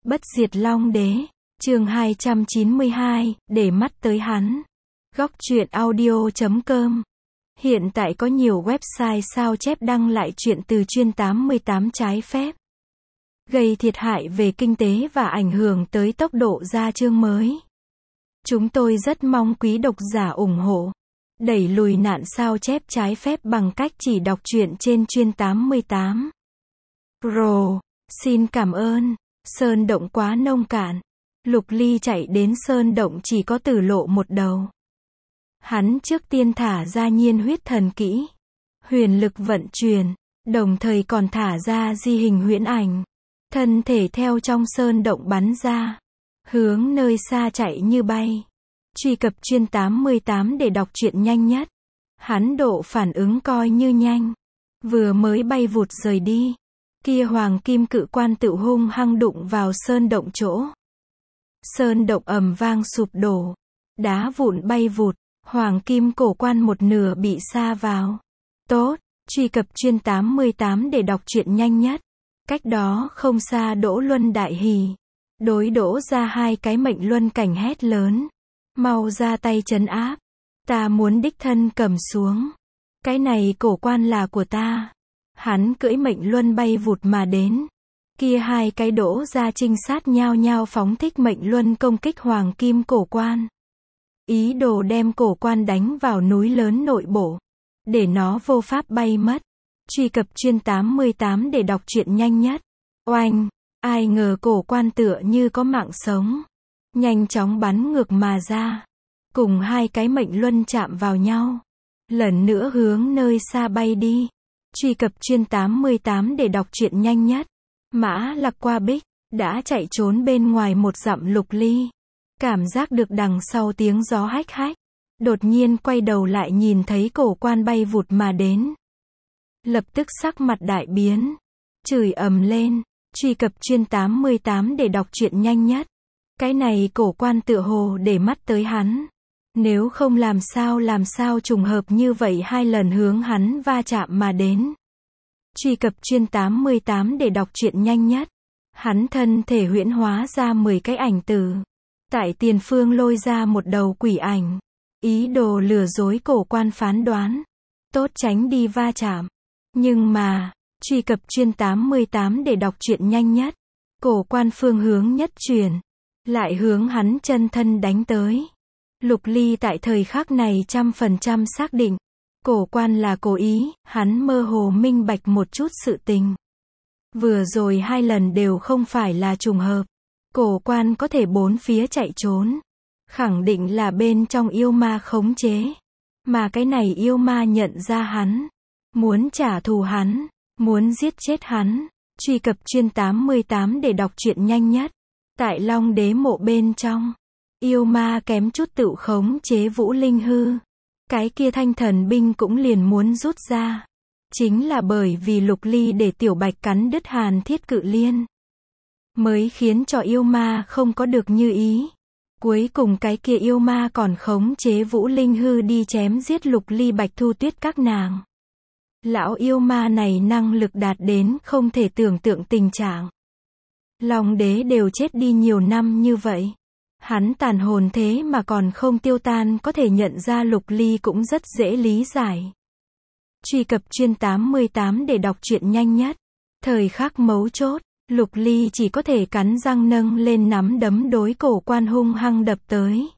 Bất diệt Long Đế, chương 292, để mắt tới hắn. Góc truyện audio.com. Hiện tại có nhiều website sao chép đăng lại chuyện từ chuyên 88 trái phép, gây thiệt hại về kinh tế và ảnh hưởng tới tốc độ ra chương mới. Chúng tôi rất mong quý độc giả ủng hộ, đẩy lùi nạn sao chép trái phép bằng cách chỉ đọc truyện trên chuyên 88. Pro, xin cảm ơn. Sơn động quá nông cạn. Lục Ly chạy đến sơn động chỉ có Tử Lộ một đầu. Hắn trước tiên thả ra nhiên huyết thần kỹ, huyền lực vận chuyển, đồng thời còn thả ra di hình huyễn ảnh. Thân thể theo trong sơn động bắn ra, hướng nơi xa chạy như bay. Truy cập chuyên 88 để đọc truyện nhanh nhất. Hắn độ phản ứng coi như nhanh. Vừa mới bay vụt rời đi, kia hoàng kim cự quan tự hung hăng đụng vào sơn động chỗ. Sơn động ầm vang sụp đổ, đá vụn bay vụt, hoàng kim cổ quan một nửa bị sa vào. Tốt, truy cập chuyên 88 để đọc truyện nhanh nhất. Cách đó không xa Đỗ Luân đại hỉ, đối đỗ ra hai cái mệnh luân cảnh hét lớn. Mau ra tay trấn áp, ta muốn đích thân cầm xuống. Cái này cổ quan là của ta. Hắn cưỡi mệnh luân bay vụt mà đến. Kia hai cái đỗ ra trinh sát nhao nhao phóng thích mệnh luân công kích hoàng kim cổ quan. Ý đồ đem cổ quan đánh vào núi lớn nội bộ, để nó vô pháp bay mất. Truy cập chuyên 88 để đọc truyện nhanh nhất. Oanh, ai ngờ cổ quan tựa như có mạng sống, nhanh chóng bắn ngược mà ra, cùng hai cái mệnh luân chạm vào nhau, lần nữa hướng nơi xa bay đi. Truy cập chuyên 88 để đọc truyện nhanh nhất. Mã Lạc qua bích, đã chạy trốn bên ngoài một dặm Lục Ly. Cảm giác được đằng sau tiếng gió hách hách. Đột nhiên quay đầu lại nhìn thấy cổ quan bay vụt mà đến. Lập tức sắc mặt đại biến, chửi ầm lên. Truy cập chuyên 88 để đọc truyện nhanh nhất. Cái này cổ quan tựa hồ để mắt tới hắn. Nếu không làm sao trùng hợp như vậy hai lần hướng hắn va chạm mà đến. Truy cập chuyên 88 để đọc truyện nhanh nhất. Hắn thân thể huyễn hóa ra 10 cái ảnh tử. Tại tiền phương lôi ra một đầu quỷ ảnh. Ý đồ lừa dối cổ quan phán đoán. Tốt tránh đi va chạm. Nhưng mà, truy cập chuyên 88 để đọc truyện nhanh nhất. Cổ quan phương hướng nhất chuyển, lại hướng hắn chân thân đánh tới. Lục Ly tại thời khắc này 100% xác định, cổ quan là cố ý, hắn mơ hồ minh bạch một chút sự tình. Vừa rồi hai lần đều không phải là trùng hợp. Cổ quan có thể bốn phía chạy trốn, khẳng định là bên trong yêu ma khống chế. Mà cái này yêu ma nhận ra hắn, muốn trả thù hắn, muốn giết chết hắn. Truy cập chuyên 88 để đọc truyện nhanh nhất. Tại Long Đế mộ bên trong, yêu ma kém chút tự khống chế Vũ Linh hư. Cái kia thanh thần binh cũng liền muốn rút ra. Chính là bởi vì Lục Ly để Tiểu Bạch cắn đứt Hàn Thiết Cự Liên, mới khiến cho yêu ma không có được như ý. Cuối cùng cái kia yêu ma còn khống chế Vũ Linh hư đi chém giết Lục Ly Bạch Thu Tuyết các nàng. Lão yêu ma này năng lực đạt đến không thể tưởng tượng tình trạng. Long Đế đều chết đi nhiều năm như vậy, hắn tàn hồn thế mà còn không tiêu tan, có thể nhận ra Lục Ly cũng rất dễ lý giải. Truy cập chuyên 88 để đọc truyện nhanh nhất. Thời khắc mấu chốt, Lục Ly chỉ có thể cắn răng nâng lên nắm đấm đối cổ quan hung hăng đập tới.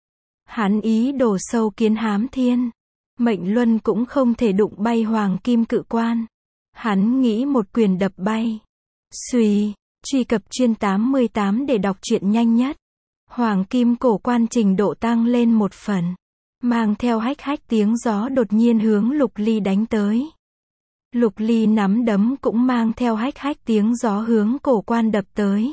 Hắn ý đồ sâu kiến hám thiên, mệnh luân cũng không thể đụng bay hoàng kim cự quan. Hắn nghĩ một quyền đập bay. Xuy, truy cập chuyên 88 để đọc truyện nhanh nhất. Hoàng kim cổ quan trình độ tăng lên một phần, mang theo hách hách tiếng gió đột nhiên hướng Lục Ly đánh tới. Lục Ly nắm đấm cũng mang theo hách hách tiếng gió hướng cổ quan đập tới.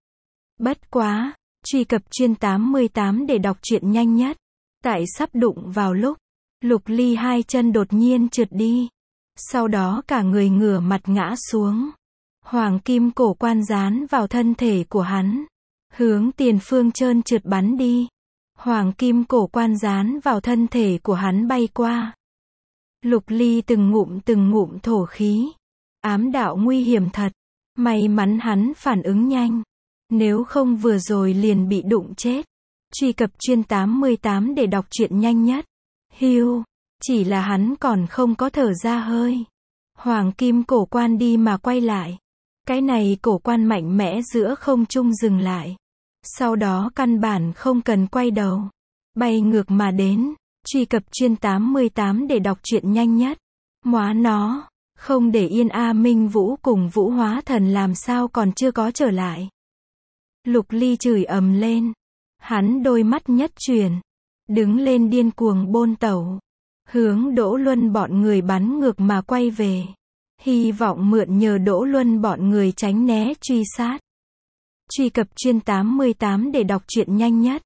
Bất quá, truy cập chuyên 88 để đọc truyện nhanh nhất. Tại sắp đụng vào lúc, Lục Ly hai chân đột nhiên trượt đi. Sau đó cả người ngửa mặt ngã xuống. Hoàng kim cổ quan dán vào thân thể của hắn, hướng tiền phương trơn trượt bắn đi. Hoàng kim cổ quan dán vào thân thể của hắn bay qua. Lục Ly từng ngụm thổ khí. Ám đạo nguy hiểm thật. May mắn hắn phản ứng nhanh, Nếu không vừa rồi liền bị đụng chết. Truy cập chuyên 88 để đọc truyện nhanh nhất. Hiu, chỉ là hắn còn không có thở ra hơi. Hoàng kim cổ quan đi mà quay lại. Cái này cổ quan mạnh mẽ giữa không trung dừng lại. Sau đó căn bản không cần quay đầu. Bay ngược mà đến. Truy cập chuyên 88 để đọc truyện nhanh nhất. Móa nó, không để yên A Minh Vũ cùng Vũ Hóa Thần làm sao còn chưa có trở lại. Lục Ly chửi ầm lên. Hắn đôi mắt nhất chuyển. Đứng lên điên cuồng bôn tẩu. Hướng Đỗ Luân bọn người bắn ngược mà quay về. Hy vọng mượn nhờ Đỗ Luân bọn người tránh né truy sát. Truy cập chuyên 88 để đọc truyện nhanh nhất.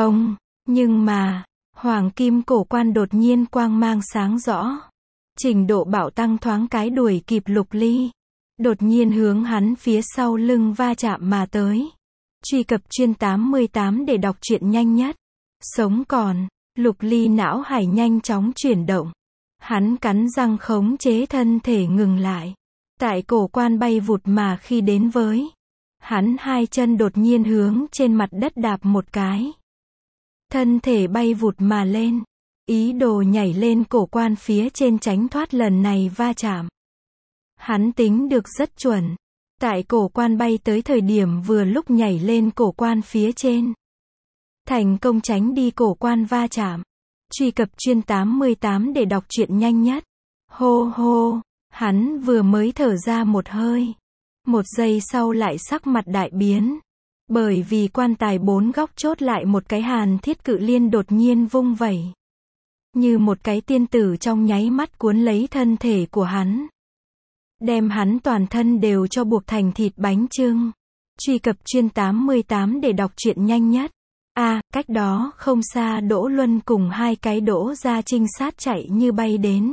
Nhưng mà, Hoàng kim cổ quan đột nhiên quang mang sáng rõ. Trình độ bạo tăng thoáng cái đuổi kịp Lục Ly. Đột nhiên hướng hắn phía sau lưng va chạm mà tới. Truy cập chuyên 88 để đọc truyện nhanh nhất. Sống còn, Lục Ly não hải nhanh chóng chuyển động. Hắn cắn răng khống chế thân thể ngừng lại. Tại cổ quan bay vụt mà khi đến với. Hắn hai chân đột nhiên hướng trên mặt đất đạp một cái. Thân thể bay vụt mà lên. Ý đồ nhảy lên cổ quan phía trên tránh thoát lần này va chạm. Hắn tính được rất chuẩn. Tại cổ quan bay tới thời điểm vừa lúc nhảy lên cổ quan phía trên. Thành công tránh đi cổ quan va chạm. Truy cập chuyên 88 để đọc truyện nhanh nhất. Hô hô, hắn vừa mới thở ra một hơi. Một giây sau lại sắc mặt đại biến. Bởi vì quan tài bốn góc chốt lại một cái hàn thiết cự liên đột nhiên vung vẩy. Như một cái tiên tử trong nháy mắt cuốn lấy thân thể của hắn. Đem hắn toàn thân đều cho buộc thành thịt bánh chưng. Truy cập chuyên 88 để đọc truyện nhanh nhất. Cách đó không xa Đỗ Luân cùng hai cái Đỗ gia trinh sát chạy như bay đến.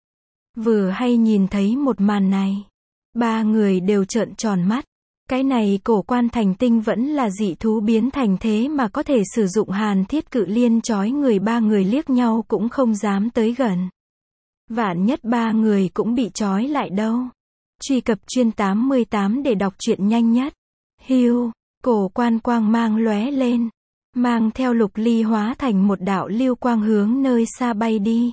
Vừa hay nhìn thấy một màn này. Ba người đều trợn tròn mắt. Cái này cổ quan thành tinh vẫn là dị thú biến thành thế mà có thể sử dụng hàn thiết cự liên trói người, ba người liếc nhau cũng không dám tới gần. Vạn nhất ba người cũng bị trói lại đâu. Truy cập chuyên 88 để đọc truyện nhanh nhất. Hiu, cổ quan quang mang lóe lên. Mang theo Lục Ly hóa thành một đạo lưu quang hướng nơi xa bay đi.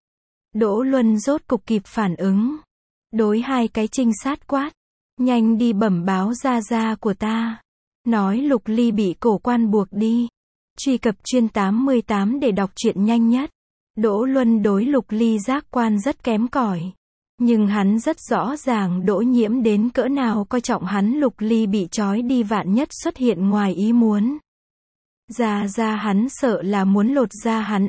Đỗ Luân rốt cục kịp phản ứng. Đối hai cái trinh sát quát. Nhanh đi bẩm báo gia gia của ta. Nói Lục Ly bị cổ quan buộc đi. Truy cập chuyên 88 để đọc truyện nhanh nhất. Đỗ Luân đối Lục Ly giác quan rất kém cỏi. Nhưng hắn rất rõ ràng Đỗ Nhiễm đến cỡ nào coi trọng hắn. Lục Ly bị trói đi vạn nhất xuất hiện ngoài ý muốn. Gia hắn sợ là muốn lột da hắn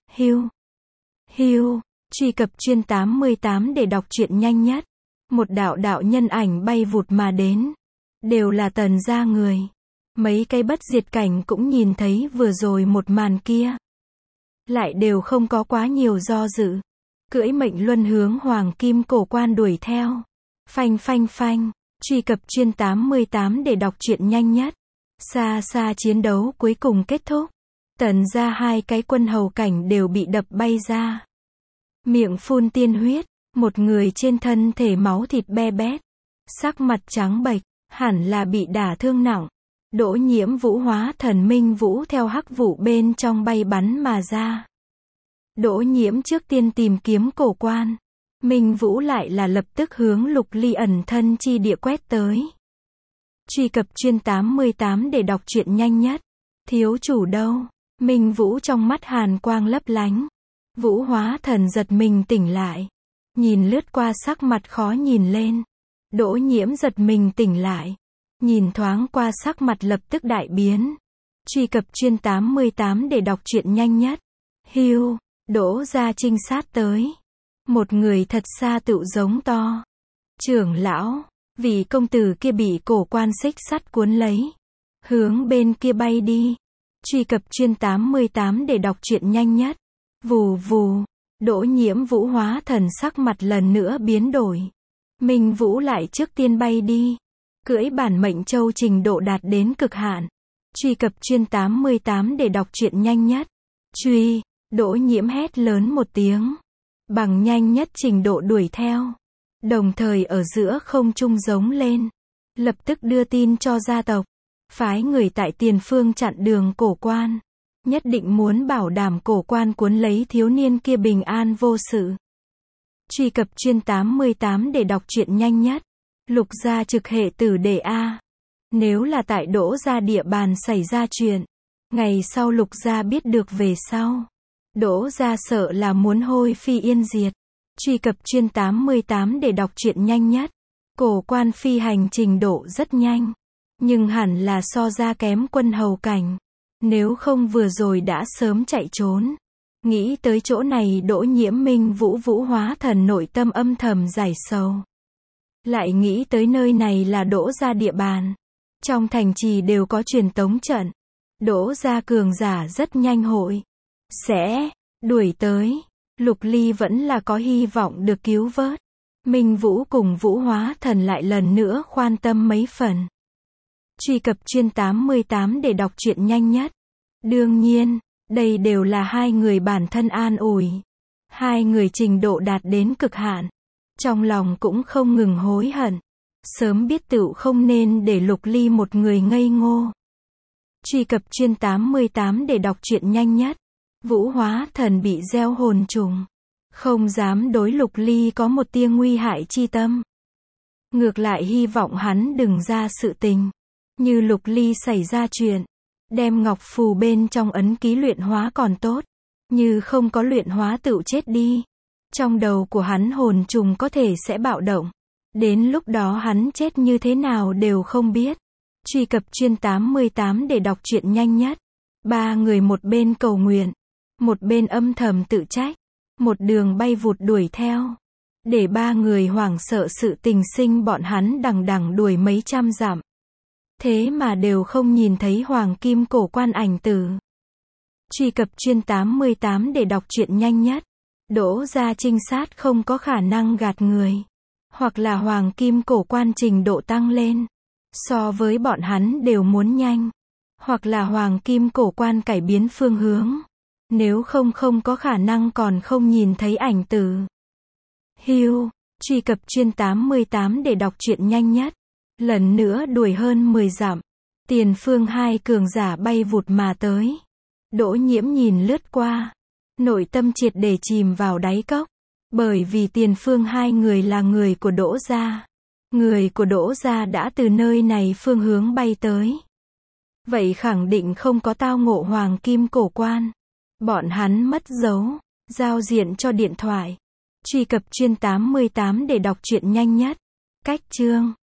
Hiu. Truy cập chuyên 88 để đọc truyện nhanh nhất. Một đạo nhân ảnh bay vụt mà đến. Đều là Tần gia người. Mấy cái bất diệt cảnh cũng nhìn thấy vừa rồi một màn kia. Lại đều không có quá nhiều do dự. Cưỡi mệnh luân hướng Hoàng kim cổ quan đuổi theo. Phanh. Truy cập chuyên 88 để đọc truyện nhanh nhất. Xa chiến đấu cuối cùng kết thúc. Tần gia hai cái quân hầu cảnh đều bị đập bay ra. Miệng phun tiên huyết. Một người trên thân thể máu thịt be bét. Sắc mặt trắng bệch. Hẳn là bị đả thương nặng. Đỗ Nhiễm Vũ Hóa Thần Minh Vũ theo hắc vụ bên trong bay bắn mà ra. Đỗ Nhiễm trước tiên tìm kiếm cổ quan. Minh Vũ lại là lập tức hướng Lục Ly ẩn thân chi địa quét tới. Truy cập chuyên 88 để đọc truyện nhanh nhất. Thiếu chủ đâu? Minh Vũ trong mắt hàn quang lấp lánh. Vũ Hóa Thần giật mình tỉnh lại. Nhìn lướt qua sắc mặt khó nhìn lên. Đỗ Nhiễm giật mình tỉnh lại. Nhìn thoáng qua sắc mặt lập tức đại biến. Truy cập chuyên 88 để đọc truyện nhanh nhất. Hiu, Đỗ gia trinh sát tới. Một người thật xa tựu giống to. Trưởng lão, vị công tử kia bị cổ quan xích sắt cuốn lấy. Hướng bên kia bay đi. Truy cập chuyên 88 để đọc truyện nhanh nhất. Vù. Đỗ Nhiễm Vũ Hóa Thần sắc mặt lần nữa biến đổi. Minh Vũ lại trước tiên bay đi. Cưỡi bản mệnh châu trình độ đạt đến cực hạn. Truy cập chuyên 88 để đọc truyện nhanh nhất. Truy, Đỗ Nhiễm hét lớn một tiếng. Bằng nhanh nhất trình độ đuổi theo. Đồng thời ở giữa không trung giống lên. Lập tức đưa tin cho gia tộc. phái người tại tiền phương chặn đường cổ quan. Nhất định muốn bảo đảm cổ quan cuốn lấy thiếu niên kia bình an vô sự. Truy cập chuyên 88 để đọc truyện nhanh nhất. Lục gia trực hệ tử đề A. Nếu là tại Đỗ gia địa bàn xảy ra chuyện, ngày sau Lục gia biết được về sau, Đỗ gia sợ là muốn hôi phi yên diệt. Truy cập chuyên 88 để đọc truyện nhanh nhất. Cổ quan phi hành trình độ rất nhanh, nhưng hẳn là so ra kém quân hầu cảnh. Nếu không vừa rồi đã sớm chạy trốn. Nghĩ tới chỗ này Đỗ Nhiễm Minh Vũ hóa thần nội tâm âm thầm giải sầu. Lại nghĩ tới nơi này là Đỗ gia địa bàn. Trong thành trì đều có truyền tống trận. Đỗ gia cường giả rất nhanh hội sẽ đuổi tới. Lục Ly vẫn là có hy vọng được cứu vớt. Minh Vũ cùng Vũ hóa thần lại lần nữa khoan tâm mấy phần. Truy cập chuyên 88 để đọc truyện nhanh nhất. Đương nhiên, đây đều là hai người bản thân an ủi. Hai người trình độ đạt đến cực hạn. Trong lòng cũng không ngừng hối hận. Sớm biết tựu không nên để Lục Ly một người ngây ngô. Truy cập chuyên 88 để đọc truyện nhanh nhất. Vũ hóa thần bị gieo hồn trùng. Không dám đối Lục Ly có một tia nguy hại chi tâm. Ngược lại hy vọng hắn đừng ra sự tình. Như Lục Ly xảy ra chuyện, đem ngọc phù bên trong ấn ký luyện hóa còn tốt. Như không có luyện hóa tựu chết đi. Trong đầu của hắn hồn trùng có thể sẽ bạo động. Đến lúc đó hắn chết như thế nào đều không biết. Truy cập chuyên 88 để đọc truyện nhanh nhất. Ba người một bên cầu nguyện, một bên âm thầm tự trách. Một đường bay vụt đuổi theo. Để ba người hoảng sợ sự tình sinh bọn hắn đằng đằng đuổi mấy trăm dặm. Thế mà đều không nhìn thấy hoàng kim cổ quan ảnh tử. Truy cập chuyên 88 để đọc truyện nhanh nhất. Đỗ gia trinh sát không có khả năng gạt người. Hoặc là hoàng kim cổ quan trình độ tăng lên. So với bọn hắn đều muốn nhanh. Hoặc là hoàng kim cổ quan cải biến phương hướng. Nếu không có khả năng còn không nhìn thấy ảnh tử. Hưu, truy cập chuyên 88 để đọc truyện nhanh nhất. Lần nữa đuổi hơn 10 dặm. Tiền phương hai cường giả bay vụt mà tới. Đỗ Nhiễm nhìn lướt qua. Nội tâm triệt để chìm vào đáy cốc. Bởi vì tiền phương hai người là người của Đỗ gia. Người của Đỗ gia đã từ nơi này phương hướng bay tới. Vậy khẳng định không có tao ngộ hoàng kim cổ quan. Bọn hắn mất dấu, giao diện cho điện thoại. Truy cập chuyên 88 để đọc truyện nhanh nhất. Cách chương